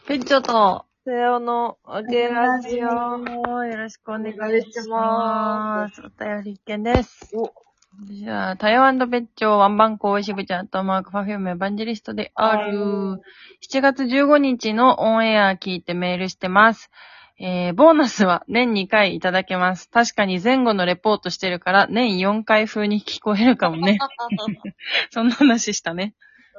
ペッチョと、 セオのあげラジオ。 よろしくお願いしお願いしま。 ますお便り一件です。 お、 じゃあ、台湾とペッチョ、ワンバンコ、しぶちゃんとマーク、パフューム、エヴァンジェリストである。7月15日のオンエア聞いてメールしてます。ボーナスは年2回いただけます。確かに前後のレポートしてるから年4回風に聞こえるかもね。そんな話したね。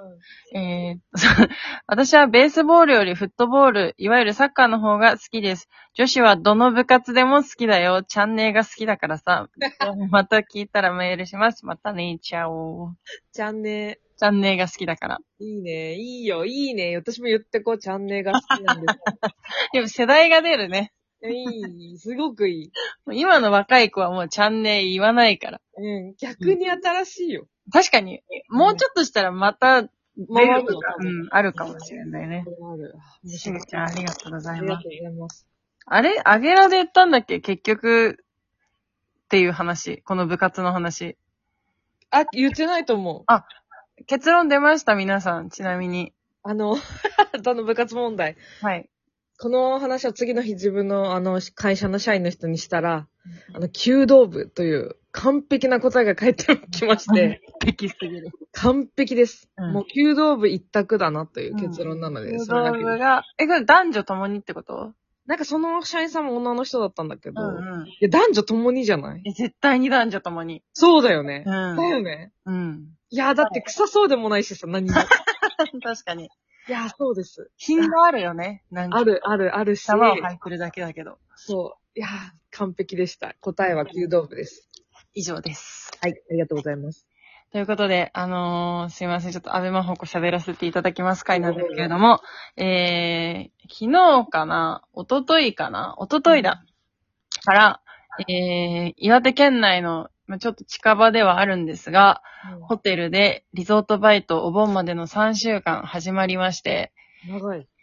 私はベースボールよりフットボール、いわゆるサッカーの方が好きです。女子はどの部活でも好きだよ。チャンネルが好きだからさ。また聞いたらメールします。またね、チャオ。 チャンネチャンネルが好きだから。 ル。いいね。いいよ、いいね。私も言ってこう、チャンネルが好きなんです。 でも世代が出るね。 いい、すごくいい。 今の若い子はもうチャンネル言わないから。 うん、逆に新しいよ。 確かに、もうちょっとしたらまた出回るのるとか、あるかもしれないね。 ある。 しぶちゃんありがとうございます。 ありがとうございます。 あれアゲラで言ったんだっけ結局っていう話。この部活の話。 あ、言ってないと思う。 結論出ました、皆さん。ちなみに。 どの部活問題。 はい。 この話を次の日自分の会社の社員の人にしたら、弓道部という完璧な答えが返ってきまして、 敵すぎる。 完璧です。 うんもう弓道部一択だなという結論なので、それだけです。 が、これ男女ともにってことなんかその社員さんも女の人だったんだけど、 うん。 いや男女ともにじゃない？ 絶対に男女ともに。 そうだよね。 うん。 だよね。 うん。 いや、だって臭そうでもないしさ、何も。 確かに。 いや、そうです。 品があるよね。なんか。 あるし。 玉を履いてるだけだけど。 そう。いや、完璧でした。答えは弓道部です。 以上です。 はい、ありがとうございます。 ということで、すいません。ちょっと安倍真帆子喋らせていただきます回なんですけれども、昨日かな一昨日だ。から、岩手県内の、ちょっと近場ではあるんですが、ホテルでリゾートバイトお盆までの3週間始まりまして、 長い。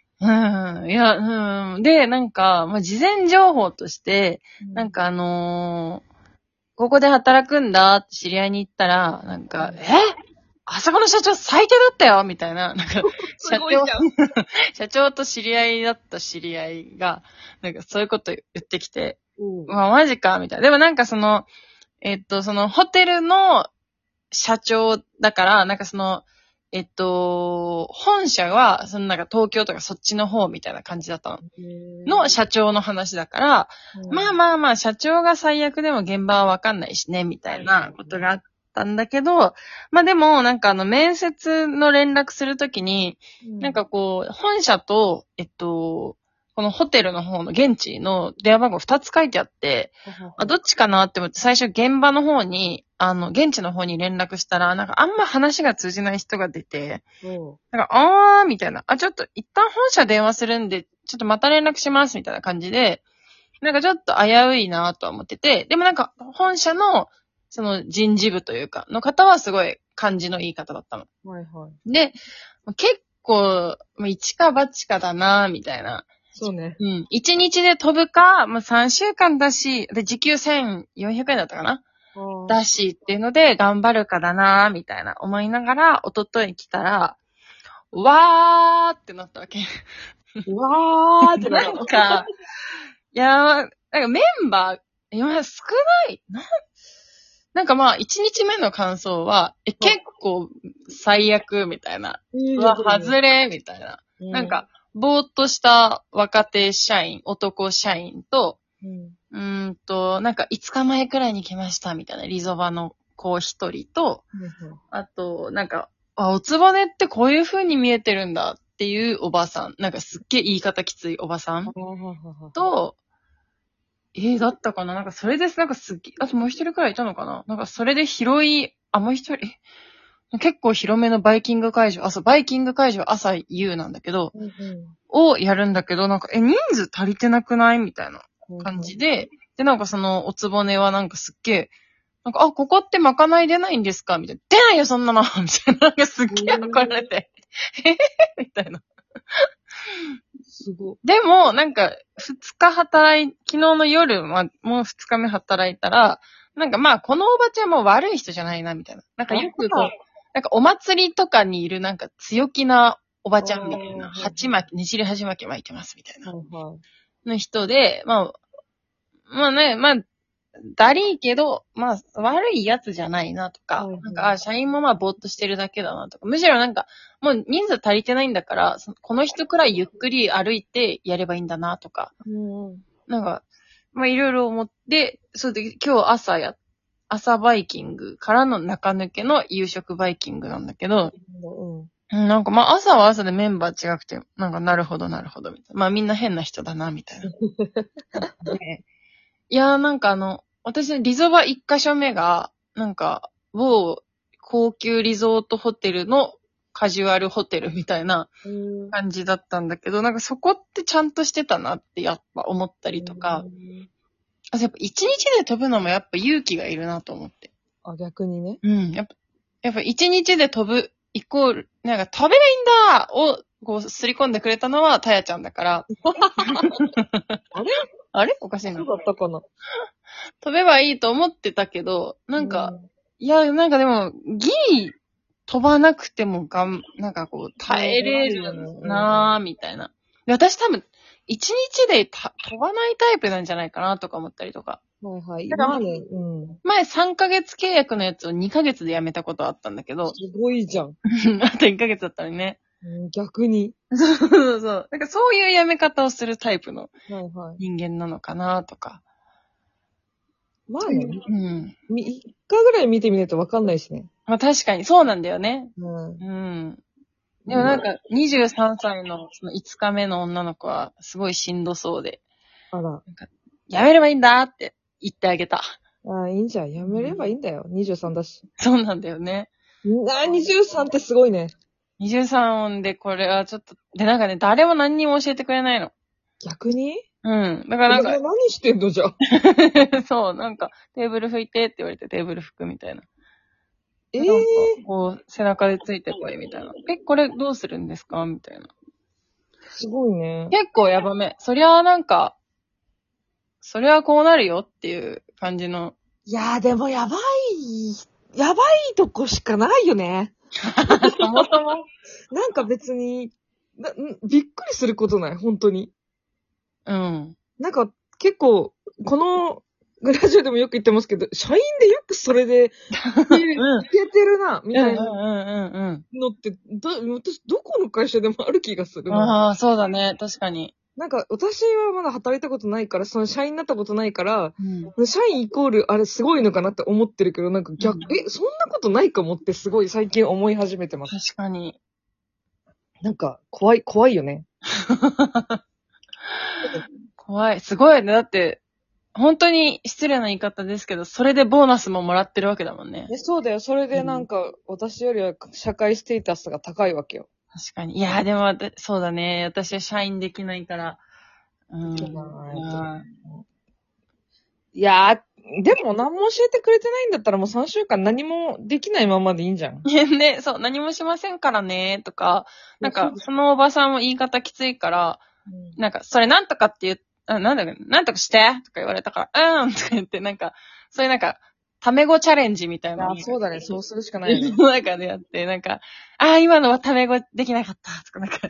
で、なんか、事前情報として、なんかここで働くんだって知り合いに言ったら、なんか、あそこの社長最低だったよみたいな、なんか、社長と知り合いだった知り合いが、なんかそういうこと言ってきて、マジかみたいな。でもなんかそのホテルの社長だから、なんか本社は、なんか東京とかそっちの方みたいな感じだったの社長の話だから、まあ、社長が最悪でも現場はわかんないしね、みたいなことがあったんだけど、でも、なんか面接の連絡するときに、なんかこう、本社と、このホテルの方の現地の電話番号2つ書いてあって、どっちかなって思って最初現場の方に、現地の方に連絡したら、なんかあんま話が通じない人が出て、なんか、みたいな。ちょっと一旦本社電話するんで、ちょっとまた連絡します、みたいな感じで、なんかちょっと危ういなとは思ってて、でもなんか本社の、その人事部というか、の方はすごい感じのいい方だったの。で、結構、一か八かだなみたいな。 そうね。 1日で飛ぶか、3週間だし、で、時給1400円だったかなだしっていうので、頑張るかだなみたいな思いながら、一昨日来たら、わーってなったわけ。 わーってなんか、なんかメンバー、少ない。なんか1日目の感想は、結構最悪みたいな。外れみたいな。なんか、ぼーっとした若手社員、男社員と、なんか5日前くらいに来ましたみたいなリゾバの子一人と、あと、なんか、おつぼねってこういう風に見えてるんだっていうおばさん。なんかすっげえ言い方きついおばさんと、だったかななんかそれです、なんかすっげえ、あともう一人くらいいたのかななんかそれで広い、もう一人、結構広めのバイキング会場、バイキング会場朝夕なんだけど、をやるんだけど、なんか、人数足りてなくないみたいな感じで、で、なんかその、おつぼねはなんかすっげえ、なんか、ここってまかない出ないんですかみたいな。出ないよ、そんなのみたいな。なんかすっげえ怒られて。みたいな。 すごい。 でも、なんか、昨日の夜、もう2日目働いたら、なんかこのおばちゃんも悪い人じゃないな、みたいな。なんかよくこう、なんかお祭りとかにいるなんか強気なおばちゃんみたいな、ねじり鉢巻き巻いてますみたいな、の人で、まあね、だりーけど、悪いやつじゃないなとか、なんか、社員もぼーっとしてるだけだなとか、むしろなんか、もう人数足りてないんだから、この人くらいゆっくり歩いてやればいいんだなとか、なんか、いろいろ思って、そうで、今日朝バイキングからの中抜けの夕食バイキングなんだけど、なんか朝は朝でメンバー違くて、なんかなるほど、みたいな。みんな変な人だな、みたいな。いやーなんか私のリゾバ1箇所目が、なんか、某高級リゾートホテルのカジュアルホテルみたいな感じだったんだけど、なんかそこってちゃんとしてたなってやっぱ思ったりとか、やっぱ一日で飛ぶのもやっぱ勇気がいるなと思って。 あ、逆にね。 うん。やっぱ一日で飛ぶイコール、なんか飛べないんだをこうすり込んでくれたのはたやちゃんだから。あれおかしいな。 そうだったかな。 飛べばいいと思ってたけど、なんか、いや、なんかでも、ギリ飛ばなくてもなんかこう、耐えれるなぁ、みたいな。で私多分、一日で飛ばないタイプなんじゃないかなとか思ったりとか。 だから前3ヶ月契約のやつを2ヶ月で辞めたことあったんだけど。 すごいじゃん。 あと1ヶ月だったのにね。 逆に。 そう。なんかそういう辞め方をするタイプの人間なのかなとか。 まあね。 うん。 3日ぐらい見てみないとわかんないしね。 確かにそうなんだよね。でもなんか23歳のその5日目の女の子はすごいしんどそうで。なんかやめればいいんだって言ってあげた。 いいんじゃん。やめればいいんだよ。23だし。 そうなんだよね。 23ってすごいね。 23音でこれはちょっと、でなんかね、誰も何にも教えてくれないの。 逆に？ だからなんか。 何してんのじゃ。 そう、なんか、テーブル拭いてって言われてテーブル拭くみたいな。こう、背中でついてこいみたいな。これどうするんですかみたいな。 すごいね。 結構やばめ。そりゃこうなるよっていう感じの。 いやーでもやばいとこしかないよね。 そもそも。 なんか別に、びっくりすることない、本当に。なんか結構、このグラジオでもよく言ってますけど、社員でよくそれで、いけてるな、みたいなのって、私どこの会社でもある気がするな。 ああ、そうだね。確かに。 なんか、私はまだ働いたことないから、その社員になったことないから、社員イコール、あれすごいのかなって思ってるけど、なんかそんなことないかもってすごい最近思い始めてます。 確かに。 なんか、怖いよね。 怖い。すごいね。だって、本当に失礼な言い方ですけど、それでボーナスももらってるわけだもんね。 そうだよ。それでなんか、私よりは社会ステータスが高いわけよ。 確かに。いや、でも、そうだね。私は社員できないから。 いやー、でも何も教えてくれてないんだったらもう3週間何もできないままでいいんじゃん。 ね、そう、何もしませんからね、とか、なんか、そのおばさんも言い方きついから、なんか、それなんとかってなんとかしてとか言われたから、とか言って、なんか、そういうなんか、タメ語チャレンジみたいな。 そうだね、そうするしかないね。 中でやって、なんか、今のはタメ語できなかった、とかなんか、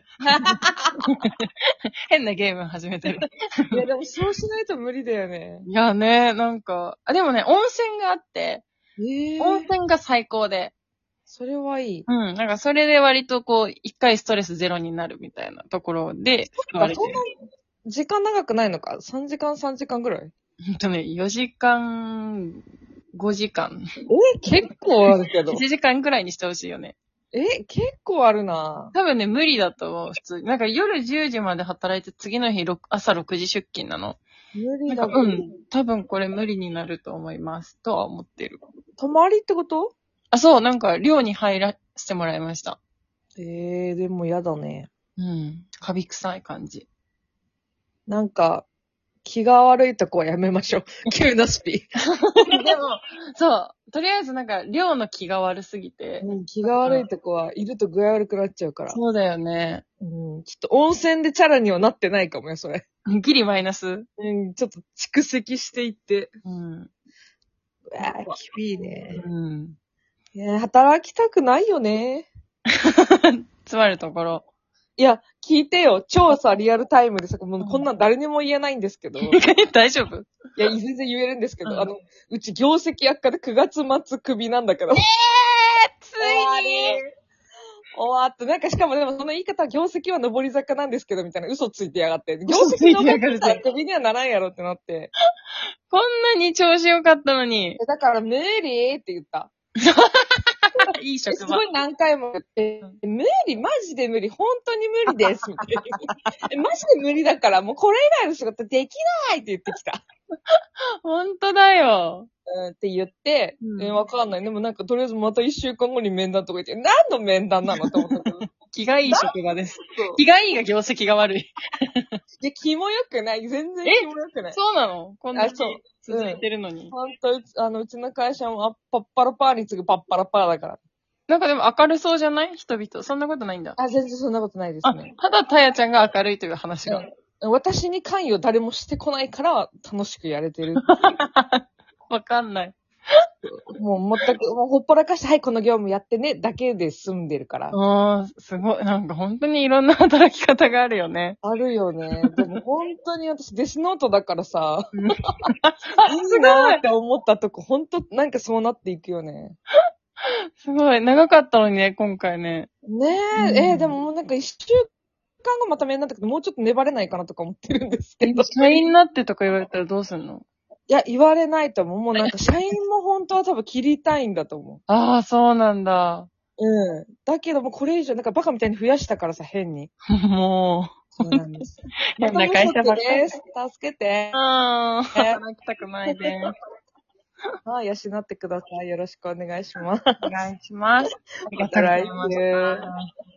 変なゲーム始めてる。 いや、でもそうしないと無理だよね。 いやね、なんか、でもね、温泉があって、温泉が最高で。 それはいい。 なんかそれで割とこう、一回ストレスゼロになるみたいなところで、 そんな時間長くないのか ?3 時間ぐらい 4時間、5時間。 結構あるけど。 1時間くらいにしてほしいよね。 結構あるな。 多分ね、無理だと思う、普通。なんか夜10時まで働いて次の日朝6時出勤なの。 無理だ。 多分これ無理になると思います。とは思ってる。 泊まりってこと？ そう、なんか寮に入らせてもらいました。 でも嫌だね。 カビ臭い感じ。 なんか、気が悪いとこはやめましょう。急なスピ。 でも、そう。とりあえずなんか、寮の気が悪すぎて。 気が悪いとこはいると具合悪くなっちゃうから。 そうだよね。 ちょっと温泉でチャラにはなってないかもよ、それ。 ギリマイナス。 ちょっと蓄積していって。きびいね。働きたくないよね。 詰まるところ。 いや、聞いてよ。超さ、リアルタイムでさ、もうこんなん誰にも言えないんですけど。い大丈夫？ や、全然言えるんですけど、 うんうち業績悪化で9月末クビなんだけど。 ついに終わった。なんかしかもでもその言い方は業績は上り坂なんですけど、みたいな嘘ついてやがって。業嘘ついて績上やがるぜってたらクビにはならんやろってなって。 こんなに調子良かったのに。 だから無理って言った。 いい職場すご。い何回も言って、無理、マジで無理、本当に無理です、みたいな。マジで無理だから、もうこれ以外の仕事できないって言ってきた。 ほんとだよ。 って言って、わかんない。でもなんかとりあえずまた一週間後に面談とか言って、何の面談なのと思ったけど。 気がいい職場です。 そう気がいいが業績が悪い。 いや、気も良くない。全然気も良くない。 そうなのこんなにそう続いてるのに。 ほんと、うちの会社もパッパラパーに次ぐパッパラパーだから。 なんかでも明るそうじゃない人々。そんなことないんだ。 全然そんなことないですね。 ただたやちゃんが明るいという話が。 私に関与誰もしてこないから楽しくやれてる。 わかんない。 もう全く、もうほっぽらかして、はい、この業務やってね、だけで済んでるから。 すごい。なんか本当にいろんな働き方があるよね。 あるよね。でも本当に私デスノートだからさ、 うんいいなーって思ったとこ、本当なんかそうなっていくよね。 すごい。長かったのにね、今回ね。 ねえ、でももうなんか一週間後また面なんだけど、もうちょっと粘れないかなとか思ってるんですけど。 社員になってとか言われたらどうすんの？ いや、言われないと思う。もうなんか社員も本当は多分切りたいんだと思ああ、そうなんだ。 う。だけどもこれ以上、なんかバカみたいに増やしたからさ、変に。 もそうなんです。 う、変な会社ばっかり。 です。助けて。 働きたくないです。 養ってください。よろしくお願いします。 お願いします。ありがとうございました。